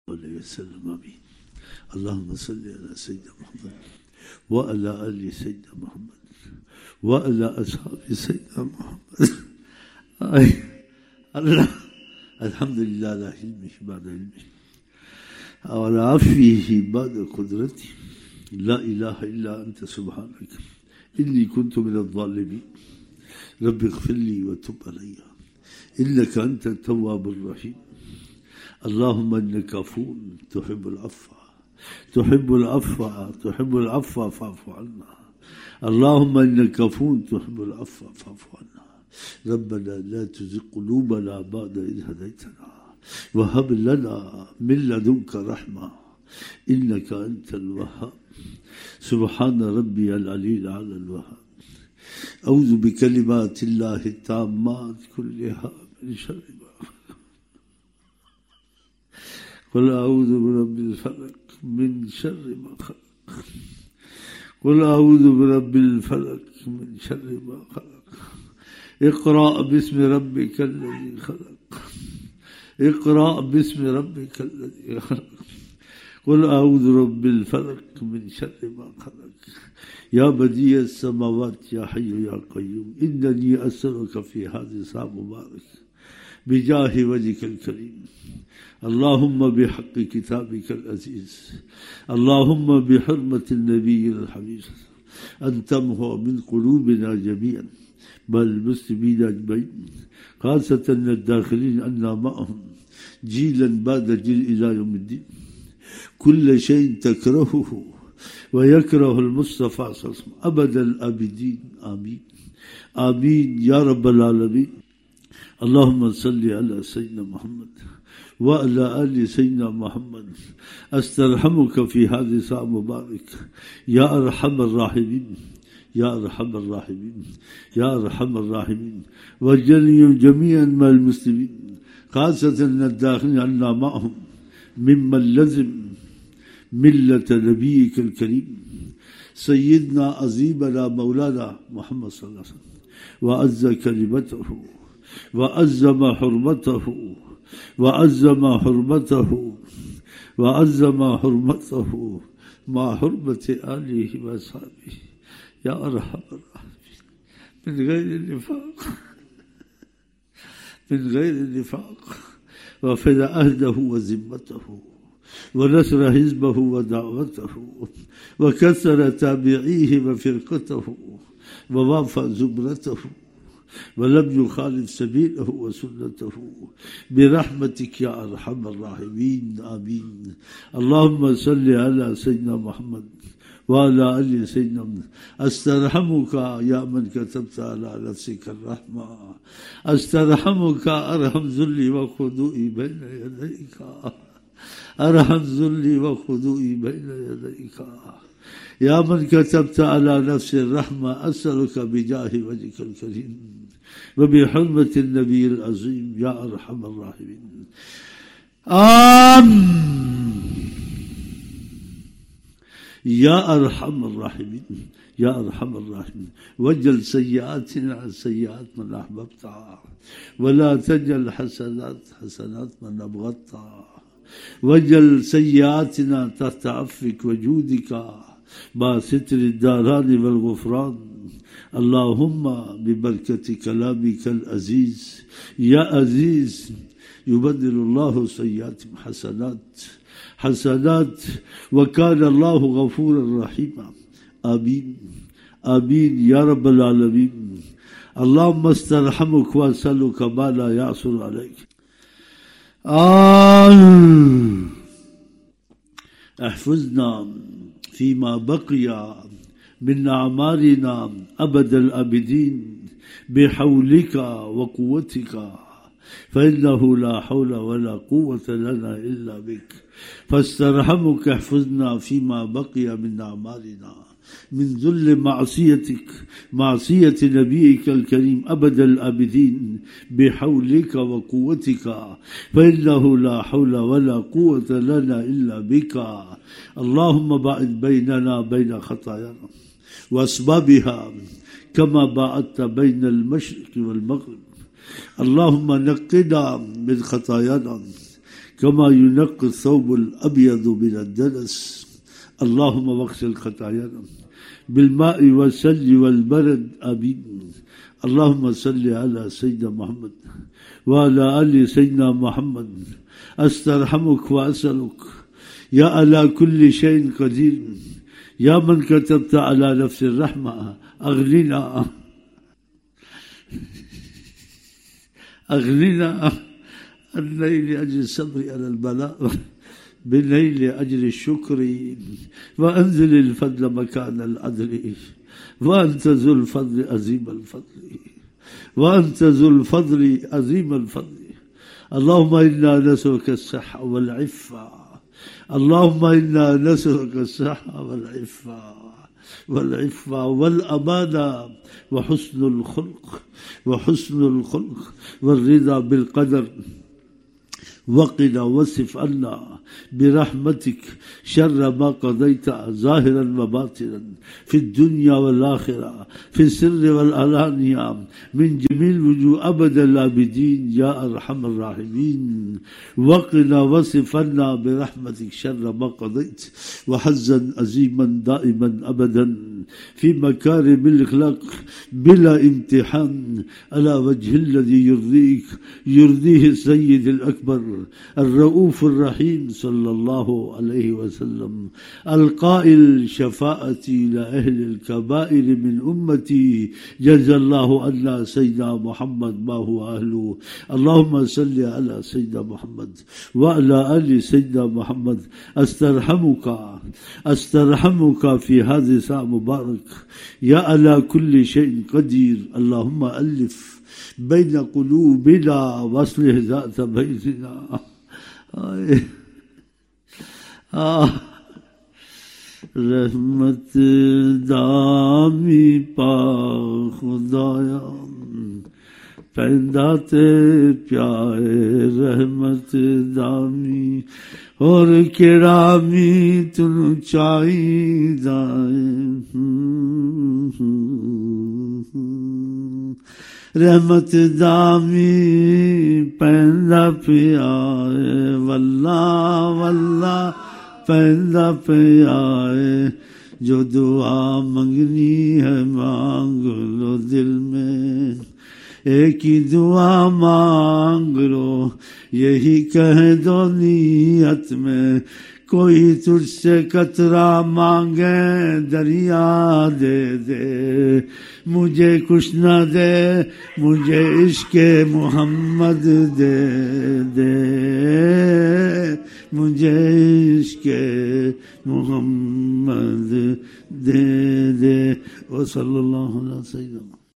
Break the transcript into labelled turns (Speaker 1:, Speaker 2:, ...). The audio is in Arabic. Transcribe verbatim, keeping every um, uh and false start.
Speaker 1: عليه وسلم آمين. اللهم صل على سيدنا محمد وعلى آل سيدنا محمد وعلى أصحاب سيدنا محمد. أي الله، الحمد لله على علمه بعد علمه وعلى عفوه بعد قدرته. لا إله إلا أنت سبحانك إني كنت من الظالمين. رب اغفر لي وتب علي إنك أنت التواب الرحيم. اللهم إنك عفو تحب العفو تحب العفو تحب العفو فاعف عنا. اللهم إنك عفو تحب العفو فاعف عنا. ربنا لا تزغ قلوبنا بعد إذ هديتنا وهب لنا من لدنك رحمة إنك أنت الوهاب. سبحان ربي العلي الأعلى الوهاب. أعوذ بكلمات الله التامات كلها من شر ما خلق. قل أعوذ برب الفلق من شر ما خلق. قل أعوذ برب الفلق من شر ما خلق. اقرأ باسم ربك الذي خلق. اقرأ باسم ربك الذي خلق. قل أعوذ برب الفلق من شر ما خلق. يا بديع السماوات يا حي يا قيوم إنني أسألك في هذه الساعة مبارك بجاه وجهك الكريم. اللهم بحق كتابك العزيز، اللهم بحرمة النبي الحبيب أن تمحو من قلوبنا جميعا بل المسلمين أجمعين خاصة الداخلين أنا معهم جيلا بعد جيل إلى يوم الدين. كل شيء تكرهه ويكره المصطفى صلى الله عليه وسلم أبد الأبدين. آمين آمين يا رب العالمين. اللهم صل على سيدنا محمد وعلى آل سيدنا محمد. أسترحمك في هذه الساعة مبارك يا أرحم الراحمين يا أرحم الراحمين يا أرحم الراحمين. وجني جميعا مع المسلمين خاصة الداخلين عنا معهم ممن لزم ملة نبيك الكريم سيدنا عظيمنا مولانا محمد صلى الله عليه وسلم وعز كلمته وعظم حرمته وعظم حرمته وعظم حرمته مع حرمة آله وأصحابه يا أرحم الراحمين. من غير النفاق من غير النفاق وفد عهده وذمته ونصر حزبه ودعوته وكسر تابعيه وفرقته ووافى زمرته ولم يخالف سبيله وسنته برحمتك يا أرحم الراحمين. آمين. اللهم صل على سيدنا محمد وعلى آل سيدنا محمد. أسترحمك يا من كتبت على نفسك الرحمة. أسترحمك أرحم ذلي وخضوعي بين يديك. أرحم ذلي وخضوعي بين يديك يا من كتبت على نفس الرحمة. أسألك بجاه وجهك الكريم وبحرمة النبي العظيم يا أرحم الراحمين. آمين يا أرحم الراحمين يا أرحم الراحمين. وجل سيئاتنا سيئات من أحببتها ولا تجل حسنات حسنات من أبغضتها. وجل سيئاتنا تحت عفوك وجودك مع ستر الداران والغفران. اللهم ببركة كلامك العزيز يا عزيز يبدل الله سيئاتهم حسنات حسنات وكان الله غفورا رحيما. آمين آمين يا رب العالمين. اللهم استرحمك وأسألك ما لا يعصر عليك. آمين. احفظنا فيما بقي من أعمارنا أبد الأبدين بحولك وقوتك فإنه لا حول ولا قوة لنا إلا بك. فاسترحمك احفظنا فيما بقي من أعمارنا من ذل معصيتك معصية نبيك الكريم أبد الأبدين بحولك وقوتك فإنه لا حول ولا قوة لنا إلا بك. اللهم باعد بيننا بين خطايانا وأسبابها كما باعدت بين المشرق والمغرب. اللهم نقنا من خطايانا كما ينقى الثوب الأبيض من الدنس. اللهم واغسل خطايانا بالماء والثلج والبرد آمين. اللهم صل على سيدنا محمد وعلى آل سيدنا محمد. أسترحمك وأسألك يا على كل شيء قدير، يا من كتبت على نفس الرحمة، أغننا أغننا الليل أجل الصبر على البلاء، بالليل أجل الشكر، وأنزل الفضل مكان العدل، وأنت ذو الفضل عظيم الفضل، وأنت ذو الفضل عظيم الفضل. اللهم إنا نسألك الصحة والعفة، اللهم إنا نسألك الصحة والعفة والعفة والأمانة وحسن الخلق وحسن الخلق والرضا بالقدر. وقنا واصرف عنا برحمتك شر ما قضيت ظاهرا وباطنا في الدنيا والآخرة، في السر والعلانية، من جميع الوجوه أبد الآبدين يا أرحم الراحمين. وقنا واصرف عنا برحمتك شر ما قضيت وحزا عظيما دائما أبدا في مكارم الأخلاق بلا امتحان، على وجه الذي يرضيك يرضيه السيد الأكبر الرؤوف الرحيم صلى الله عليه وسلم، القائل شفاعتي لأهل الكبائر من أمتي، جزا الله عنا سيدنا محمد ما هو أهله. اللهم صل على سيدنا محمد وعلى آل سيدنا محمد. أسترحمك أسترحمك في هذه الساعة مبارك يا على كل شيء قدير. اللهم ألف بين قلوبنا واصلح ذات بيننا. آه. آه. رحمت دامی پا خدایا پیندات پیائے رحمت دامی اور کرامی تنو چاہی دائیں رحمت دامی پیندا پیائے واللہ واللہ پیندا پیائے جو دعا منگنی ہے مانگ لو دل میں ایک ہی دعا مانگ لو یہی کہہ دو نیت میں کوئی تجھ سے قطرہ مانگے دریا دے دے مجھے کچھ نہ دے مجھے عشق محمد دے دے مجھے عشق محمد دے دے وصلی اللہ علیہ وسلم.